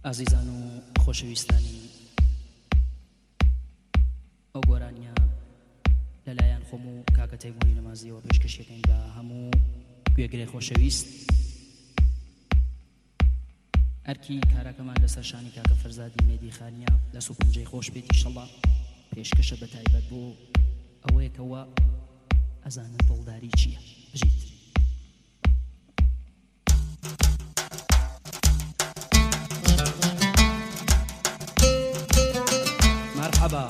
ئازیزان و خۆشەویستانی ئەو گۆرانیە لەلایەن خۆم و کاکە تەیموری نەمازیەوە پێشکەشەکەین بە هەموو گوێگرێ خۆشەویست ئەرکی کارەکەمان لەسەر شانی کاکە فەرزادی مێدی خانیە لە سوپنجەی خۆش بێت ئینشەڵڵا پێشکەشە بە تایبەت بۆ ئەوەیەکەوە ئەزانن دڵداری چییە بژیت مرحبا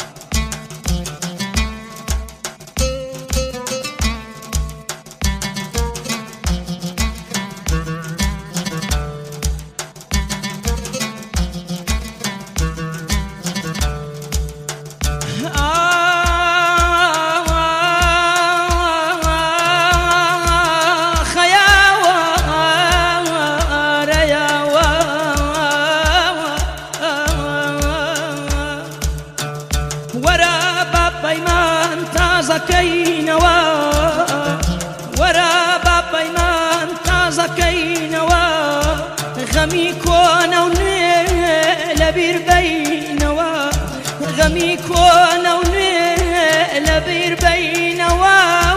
غەمی کۆنە و نوێ لەبیر بەینەوە غەمی کۆنە و نوێ لەبیر بەینەوە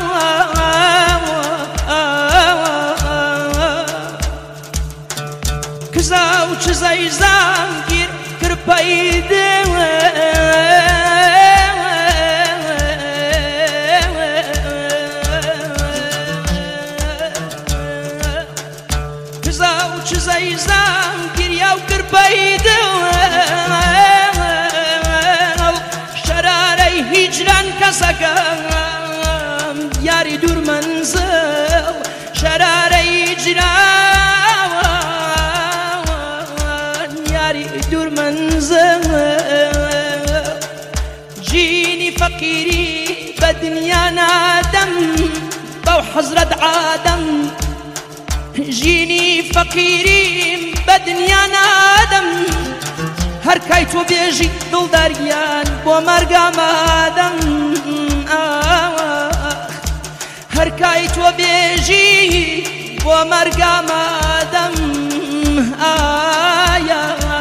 کزا و چزەی زانگیر کرپەی دێوە چزەی زان گریا و کرپەی دێوە شەرارەی هیجران کەسەکەم یاری دوور منزڵ شەرارەی هیجران یاری دوور منزڵ جینی فەقیری بە دنیا نادەم بەو حەزرەت عادەم ژینی فەقیریم بە دنیا نادەم هەر کای تۆ بێژی دڵداریان بۆ مەرگامادەم هەر کای تۆ بێژی بۆ مەرگامادەم ئایا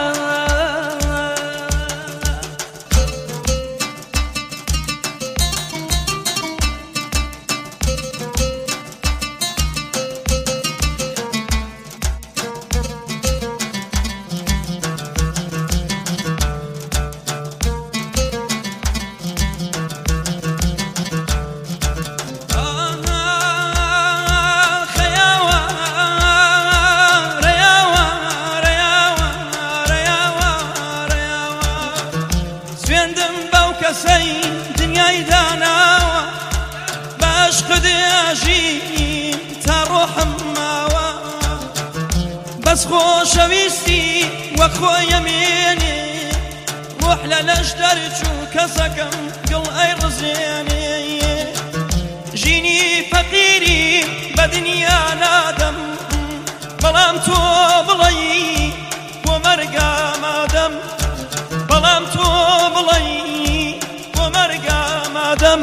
دنیای داناوە باش خدێژی تا ڕۆحم ماوە بەس خۆشەویستی وەک خۆیەمێنێ ڕۆح لە لەش دەرچوو کەسەکەم گڵ ئەی ڕزێنێ ژینی فەقیری بە دنیا نادەم بەڵام تۆ بڵێی بۆ مەرگامادەم بەڵام تۆ بڵێی مەرگامادەم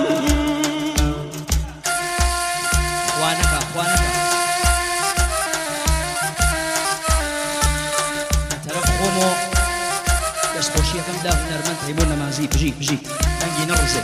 خوانەکە بەتەرەف خۆمەوە دەستخۆشیەکەمدا هونەرمەند تەیموور نەمازی بژی دەنگی نەڕزێ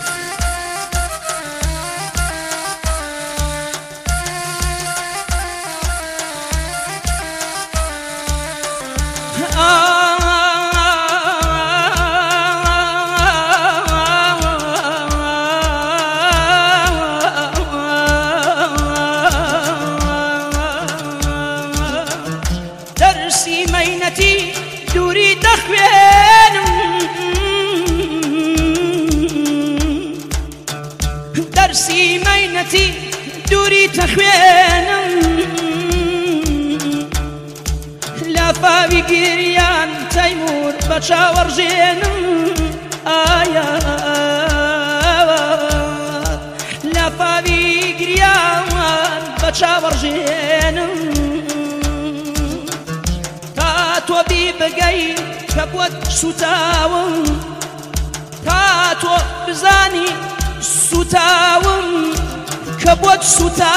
دووری دەخوێنم دەرسی مەینەتی دووری دەخوێنم لە فاوی گریان تەیموور بە چاوەڕژێنم ئایا لە فاوی گریان بە چاوەڕژێنم تۆ بی بگەی کە بۆت سوتاوم تا تۆ بزانی سوتاوم کە بۆت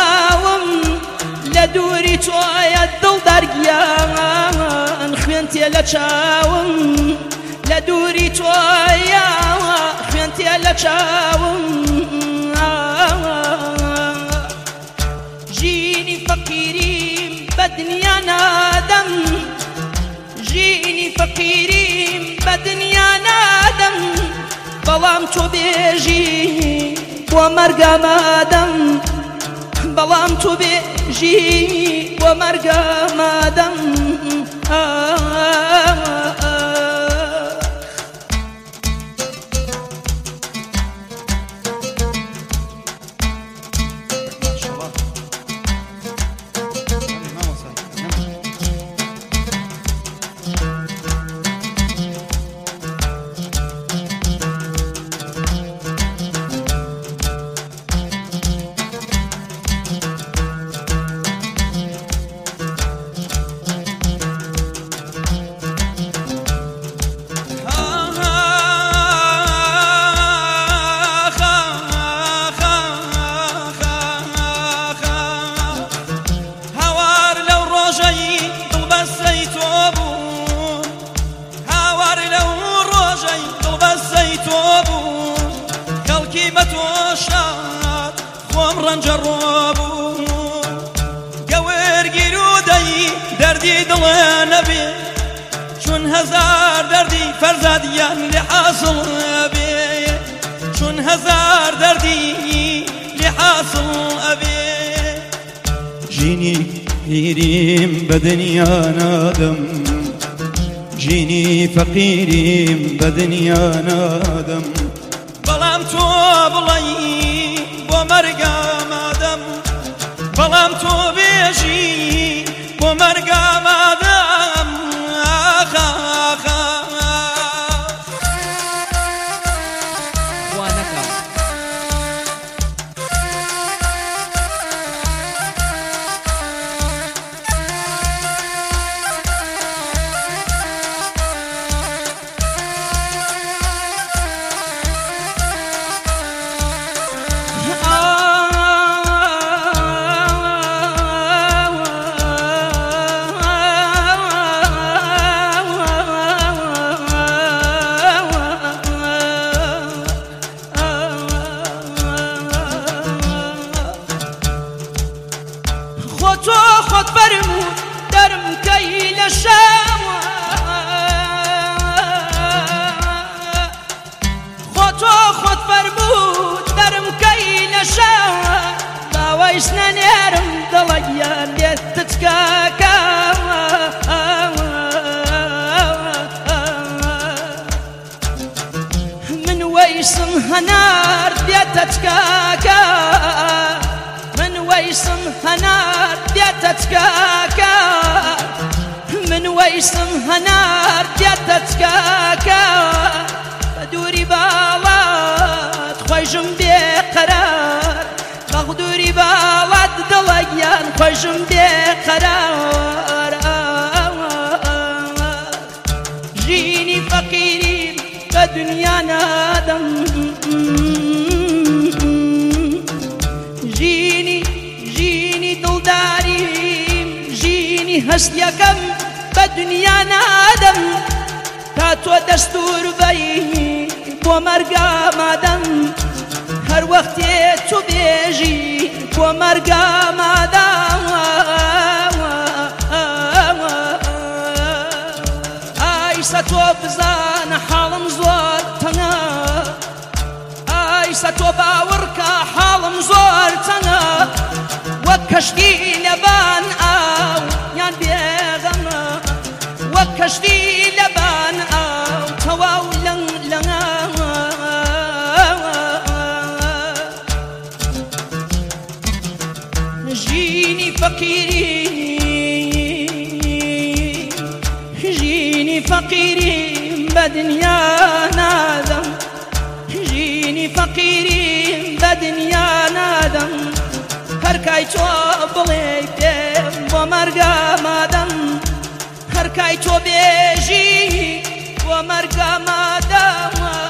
سوتاوم لە دووری تۆیە دڵدارگیان خوێن تێ لە لە چاوم لە دووری تۆیاوە خوێن تێ لە چاوم ژینی فەقیریم بە دنیا نادەم ژینی فەقیریم بە دنیا نادەم بەڵام تۆ بێژی بۆ مەرگەمادەم بەڵام تۆ بێژی بۆ مەرگەمادەم دردي دڵێ بێ چون هزار دردی فەرزادیان لێ حاصل ئەبێ چون هزار دردی لێ حاصل ئەبێ ژینی پیریم بە دنیا نادەم ژینی فەقیریم بە دنیا نادەم بەڵام تۆ بڵێی بۆ مەرگەمادەم بەڵام تۆ بێژی بۆ مەرگەمادەم سنانێرم دڵەیان لێت تچکاکە من وەیسم هەنار دێتە چکاکە من وەیسم هەنار دێتە چکاکە من وەیسم هەنار دێتە چکاکە بە دووری باڵات خۆشم بێقەرار مەغدوری باڵات دڵەیان خۆشم بێقەرار ژینی فەقیریم بە دنیا نادەم ژینی دڵداریم ژینی هەستیەکەم بە دنیا نادەم تا تۆ دەستور بەی بۆ مەرگەمادەم هەر وەختێ تو بێژی بۆ مەرگەمادەم ئایسە تۆ بزانە حاڵم زۆر تەنگە ئایسە تۆ باوەڕکە حاڵم زۆر تەنگە وەک کەشتی لەبان ئاو یان بێغەمە وەک کەشتی لەبان ئاو تەواو لەنگ لەنگە ژینی فەقیریم بە دنیا نادەم ژینی فەقیریم بە دنیا نادەم هەر کای تۆ بڵێ پێم بۆ مەرگەمادەم هەر کای تۆ بێژی بۆ مەرگەمادەم